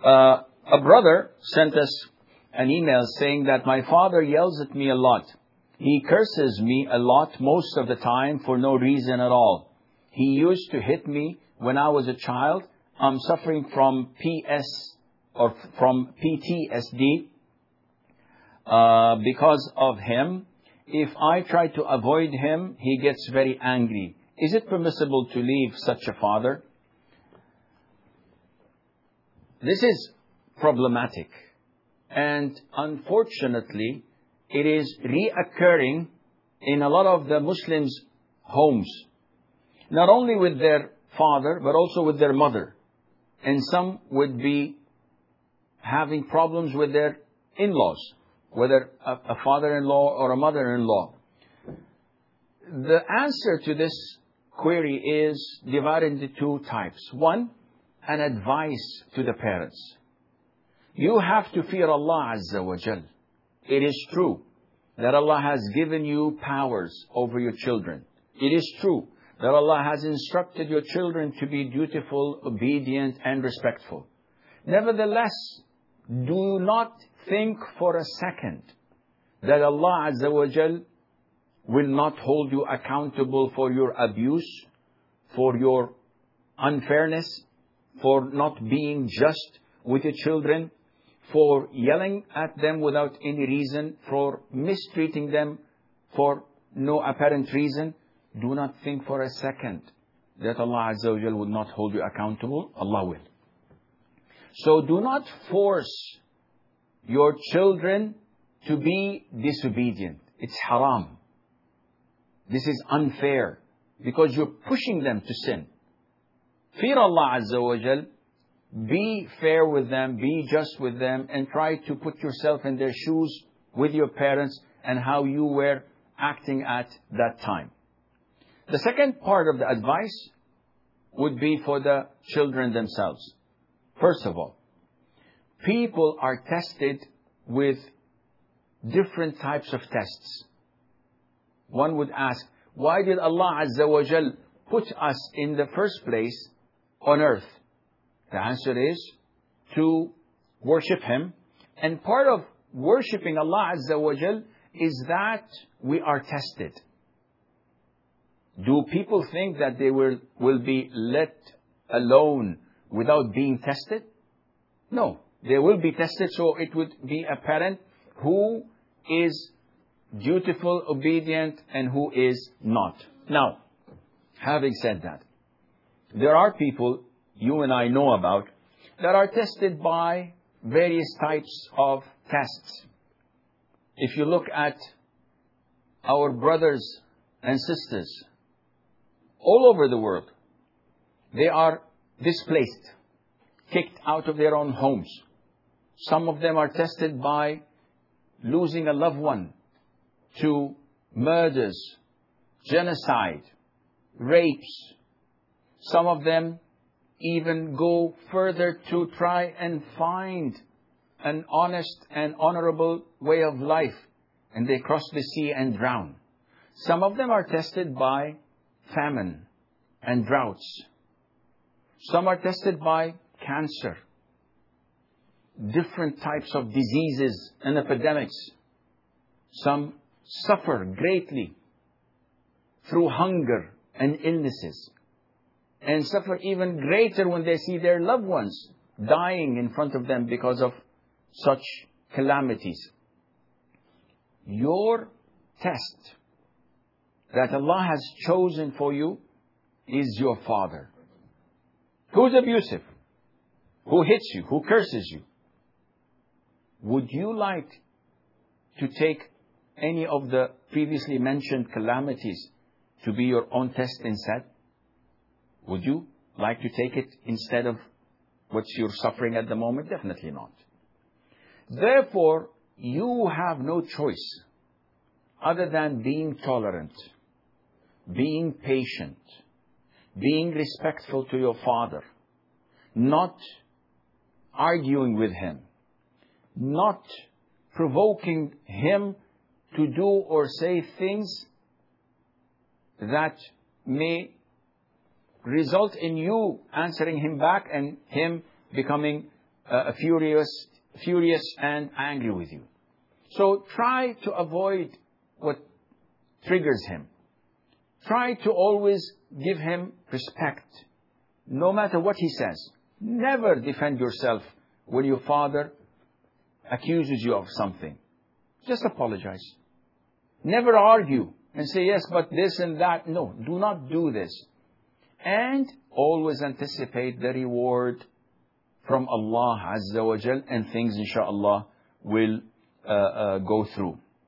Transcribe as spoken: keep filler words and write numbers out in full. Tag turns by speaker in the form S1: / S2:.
S1: Uh, a brother sent us an email saying that my father yells at me a lot. He curses me a lot most of the time for no reason at all. He used to hit me when I was a child. I'm suffering from P S or from P T S D uh, because of him. If I try to avoid him, he gets very angry. Is it permissible to leave such a father? This is problematic. And unfortunately, it is reoccurring in a lot of the Muslims' homes. Not only with their father, but also with their mother. And some would be having problems with their in-laws, whether a, a father-in-law or a mother-in-law. The answer to this query is divided into two types. One, an advice to the parents. You have to fear Allah Azza wa Jal. It is true that Allah has given you powers over your children. It is true that Allah has instructed your children to be dutiful, obedient, and respectful. Nevertheless, do not think for a second that Allah Azza wa Jal will not hold you accountable for your abuse, for your unfairness, for not being just with your children, for yelling at them without any reason, for mistreating them for no apparent reason. Do not think for a second that Allah Azza wa Jal will not hold you accountable. Allah will. So do not force your children to be disobedient. It's haram. This is unfair because you're pushing them to sin. Fear Allah Azza wa Jal. Be fair with them, be just with them, and try to put yourself in their shoes with your parents and how you were acting at that time. The second part of the advice would be for the children themselves. First of all, people are tested with different types of tests. One would ask, why did Allah Azza wa Jal put us in the first place on earth? The answer is to worship Him. And part of worshipping Allah Azza wa Jal is that we are tested. Do people think that they will, will be let alone without being tested? No. They will be tested, so it would be apparent who is dutiful, obedient, and who is not. Now, having said that, there are people you and I know about that are tested by various types of tests. If you look at our brothers and sisters all over the world, they are displaced, kicked out of their own homes. Some of them are tested by losing a loved one to murders, genocide, rapes. Some of them even go further to try and find an honest and honorable way of life, and they cross the sea and drown. Some of them are tested by famine and droughts. Some are tested by cancer, different types of diseases and epidemics. Some suffer greatly through hunger and illnesses, and suffer even greater when they see their loved ones dying in front of them because of such calamities. Your test that Allah has chosen for you is your father. Who's abusive? Who hits you? Who curses you? Would you like to take any of the previously mentioned calamities to be your own test instead? Would you like to take it instead of what you're suffering at the moment? Definitely not. Therefore, you have no choice other than being tolerant, being patient, being respectful to your father, not arguing with him, not provoking him to do or say things that may result in you answering him back and him becoming uh, furious, furious and angry with you. So try to avoid what triggers him. Try to always give him respect, no matter what he says. Never defend yourself when your father accuses you of something. Just apologize. Never argue and say, yes, but this and that. No, do not do this. And always anticipate the reward from Allah Azza wa Jal, and things inshaAllah will uh, uh, go through.